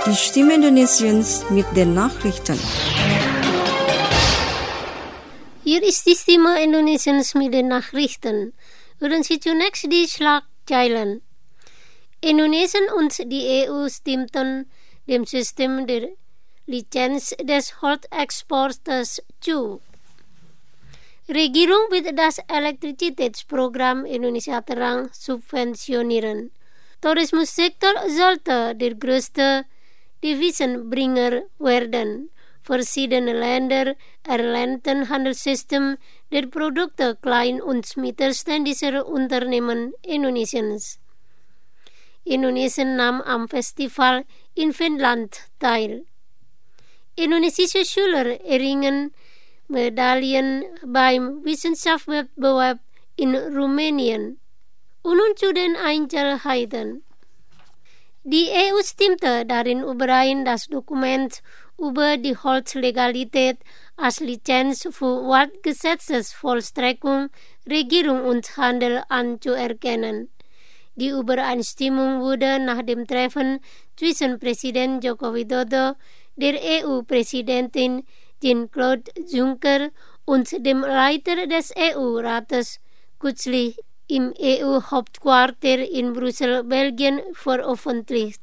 Die Stimme Indonesiens mit den Nachrichten. Hier ist die Stimme Indonesiens mit den Nachrichten. Wir sind zunächst die Schlagzeilen. Indonesien und die EU stimmten dem System der Lizenz des Holzexporters zu. Regierung wird das Elektrizitätsprogramm Indonesia Terang subventionieren. Tourismussektor sollte der größte Devisenbringer werden. Verschiedene Länder erlernten Handelssystem der Produkte klein- und mittelständischer Unternehmen Indonesiens. Indonesien nahm am Festival in Finnland teil. Indonesische Schüler erringen Medaillen beim Wissenschaftswettbewerb in Rumänien. Und nun zu den Einzelheiten. Die EU stimmte darin überein, das Dokument über die Holzlegalität als Lizenz für Waldgesetzesvollstreckung, Regierung und Handel anzuerkennen. Die Übereinstimmung wurde nach dem Treffen zwischen Präsident Joko Widodo, der EU-Präsidentin Jean-Claude Juncker und dem Leiter des EU-Rates kürzlich im EU-Hauptquartier in Brüssel, Belgien, veröffentlicht.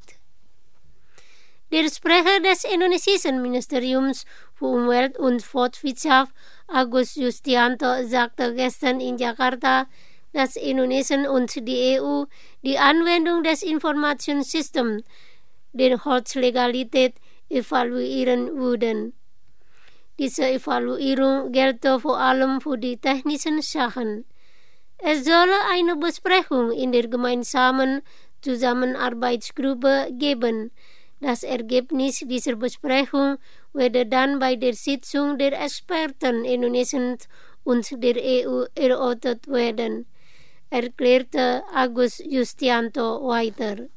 Der Sprecher des indonesischen Ministeriums für Umwelt und Forstwirtschaft, Agus Yustianto, sagte gestern in Jakarta, dass Indonesien und die EU die Anwendung des Informationssystems der Holzlegalität evaluieren würden. Diese Evaluierung gelte vor allem für die technischen Sachen. Es solle eine Besprechung in der gemeinsamen Zusammenarbeitsgruppe geben. Das Ergebnis dieser Besprechung werde dann bei der Sitzung der Experten Indonesiens und der EU erörtert werden, erklärte Agus Yustianto weiter.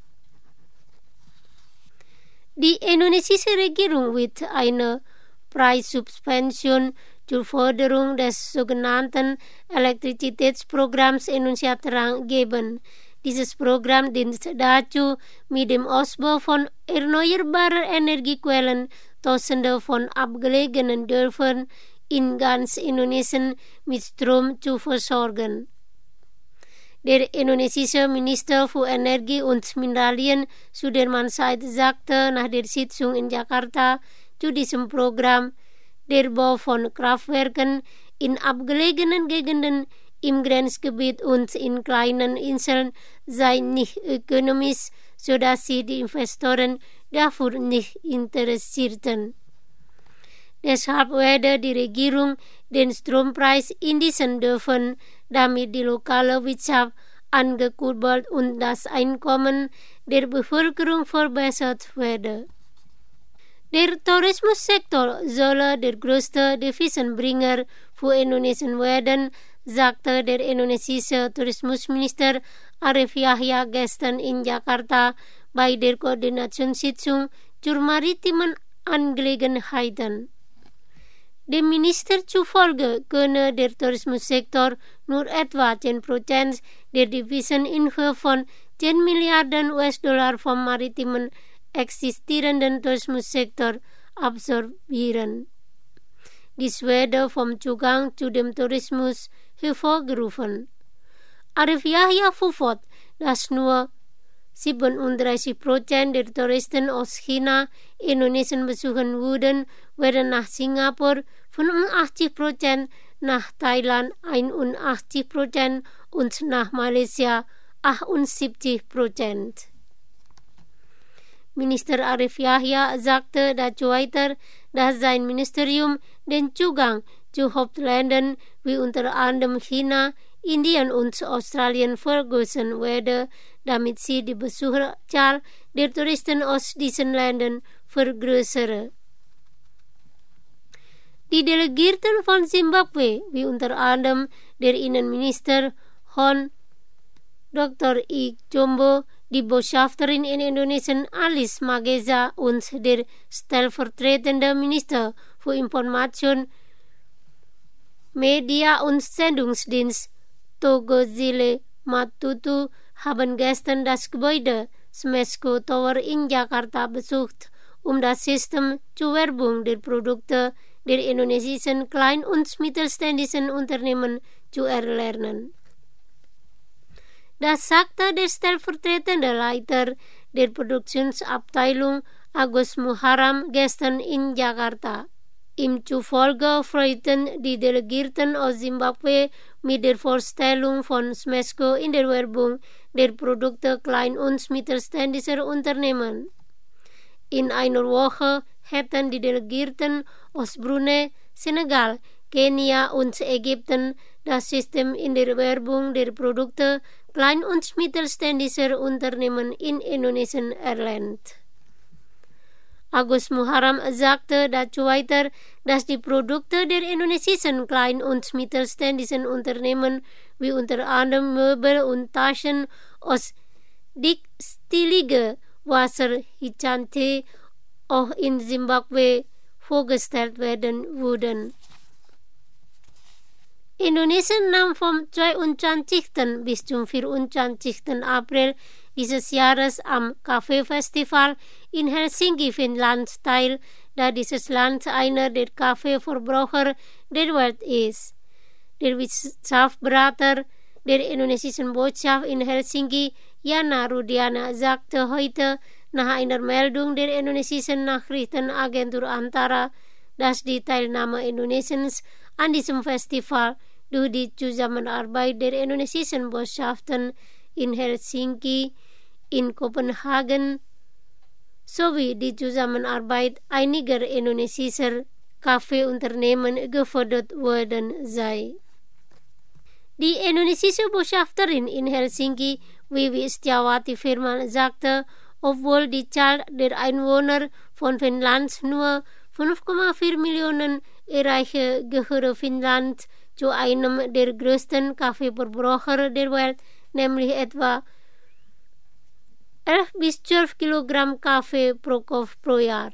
Die indonesische Regierung wird eine Preissubvention zur Förderung des sogenannten Elektrizitätsprogramms Indonesia Terang geben. Dieses Programm dient dazu, mit dem Ausbau von erneuerbaren Energiequellen Tausende von abgelegenen Dörfern in ganz Indonesien mit Strom zu versorgen. Der indonesische Minister für Energie und Mineralien Sudirman Said sagte nach der Sitzung in Jakarta zu diesem Programm, der Bau von Kraftwerken in abgelegenen Gegenden im Grenzgebiet und in kleinen Inseln sei nicht ökonomisch, sodass sich die Investoren dafür nicht interessierten. Deshalb werde die Regierung den Strompreis in diesen Dörfern, damit die lokale Wirtschaft angekurbelt und das Einkommen der Bevölkerung verbessert werde. Der Tourismussektor solle der größte Devisenbringer für Indonesien werden, sagte der indonesische Tourismusminister Arif Yahya gestern in Jakarta bei der Koordinationssitzung zur maritimen Angelegenheiten. Dem Minister zufolge könne der Tourismussektor nur etwa 10% der Devisen in Höhe von 10 Milliarden US-Dollar vom maritimen existierenden Tourismussektor absorbieren. Dies werde vom Zugang zu dem Tourismus hervorgerufen. Arif Yahya verfot, dass nur 37% der Touristen aus China Indonesien besuchen würden, während nach Singapur 85%, nach Thailand 81% und nach Malaysia 78%. Minister Arif Yahya sagte dazu weiter, dass sein Ministerium den Zugang zu Hauptländern wie unter anderem China, Indien und Australien vergrößern werde, damit sie die Besucherzahl der Touristen aus diesen Ländern vergrößere. Die Delegierten von Zimbabwe, wie unter anderem der Innenminister Hon Dr. I. Jombo, die Botschafterin in Indonesien Alice Mageza und der stellvertretende Minister für Information, Media und Sendungsdienst Togozile Matutu haben gestern das Gebäude Smesco Tower in Jakarta besucht das System zur Werbung der Produkte der indonesischen kleinen und mittelständischen Unternehmen zu erlernen. Das sagte der stellvertretende Leiter der Produktionsabteilung Agus Muharram gestern in Jakarta. Ihm zufolge freuten die Delegierten aus Zimbabwe mit der Vorstellung von Smesco in der Werbung der Produkte klein- und mittelständischer Unternehmen. In einer Woche hätten die Delegierten aus Brunei, Senegal, Kenia und Ägypten das System in der Werbung der Produkte klein- und mittelständischer Unternehmen in Indonesien erlernt. Agus Muharram sagte dazu weiter, dass die Produkte der indonesischen kleinen und mittelständischen Unternehmen wie unter anderem Möbel und Taschen aus dickstilige Wasserhitchante auch in Zimbabwe vorgestellt werden würden. Indonesien nahm vom 22. bis zum 24. April dieses Jahres am Kaffeefestival in Helsinki, Finnland teil, da dieses Land einer der Kaffeeverbraucher der Welt ist. Der Wirtschaftsberater der indonesischen Botschaft in Helsinki, Yana Rudiana, sagte heute nach einer Meldung der indonesischen Nachrichtenagentur Antara, dass die Teilnahme Indonesiens an diesem Festival durch die Zusammenarbeit der indonesischen Botschaften in Helsinki, in Kopenhagen sowie die Zusammenarbeit einiger indonesischer Kaffeeunternehmen gefördert worden sei. Die indonesische Botschafterin in Helsinki, Wiwi Setiawati Firman, sagte, obwohl die Zahl der Einwohner von Finnland nur 5,4 Millionen erreiche, gehöre Finnland zu einem der größten Kaffeeverbraucher der Welt, nämlich etwa 11 bis 12 Kilogramm Kaffee pro Kopf pro Jahr.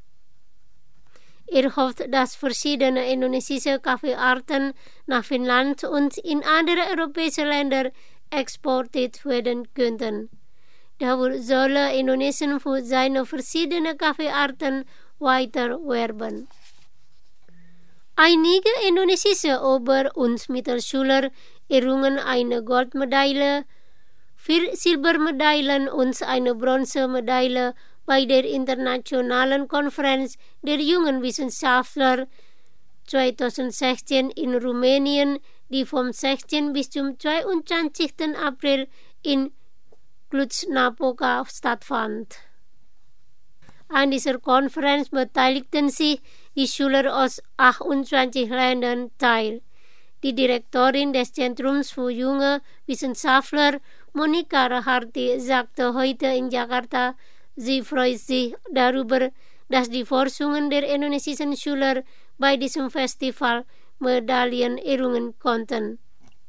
Hofft, dass verschiedene indonesische Kaffeearten nach Finnland und in andere europäische Länder exportiert werden könnten. Dafür solle Indonesien für seine verschiedenen Kaffeearten weiter werben. Einige indonesische Ober- und Mittelschüler errungen eine Goldmedaille, 4 Silbermedaillen und eine Bronzemedaille bei der Internationalen Konferenz der jungen Wissenschaftler 2016 in Rumänien, die vom 16. bis zum 22. April in Cluj-Napoca stattfand. An dieser Konferenz beteiligten sich die Schüler aus 28 Ländern teil. Die Direktorin des Zentrums für junge Wissenschaftler, Monika Raharti, sagte heute in Jakarta, sie freut sich darüber, dass die Forschungen der indonesischen Schüler bei diesem Festival Medaillen errungen konnten.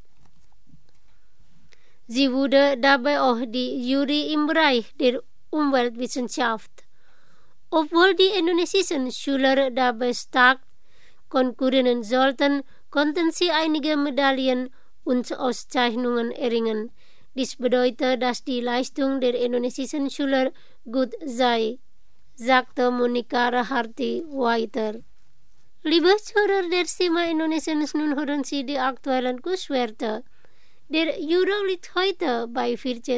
Sie wurde dabei auch die Jury im Bereich der Umweltwissenschaft. Obwohl die indonesischen Schüler dabei stark konkurrieren sollten, konnten sie einige Medaillen und Auszeichnungen erringen. Dies bedeutet, dass die Leistung der indonesischen Schüler gut sei, sagte Monika Raharti weiter. Liebe Zuhörer der Stimme Indonesiens, nun hören Sie die aktuellen Kurswerte. Der Euro liegt heute bei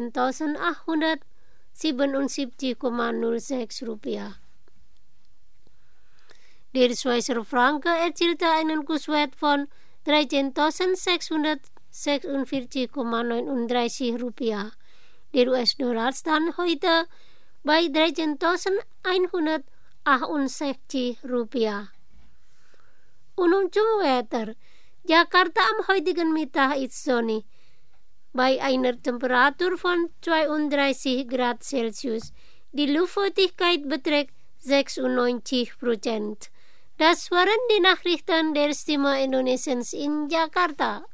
14.877,06 Rupiah. Der Schweizer Franke erzielte einen Kurswert von 13.646,39 Rupiah. Der US-Dollar stand heute bei 13.168 Rupiah. Und zum Wetter. Jakarta am heutigen Mittag ist sonnig, bei einer Temperatur von 32 Grad Celsius. Die Luftfeuchtigkeit beträgt 96%. Das waren die Nachrichten der Stimme Indonesiens in Jakarta.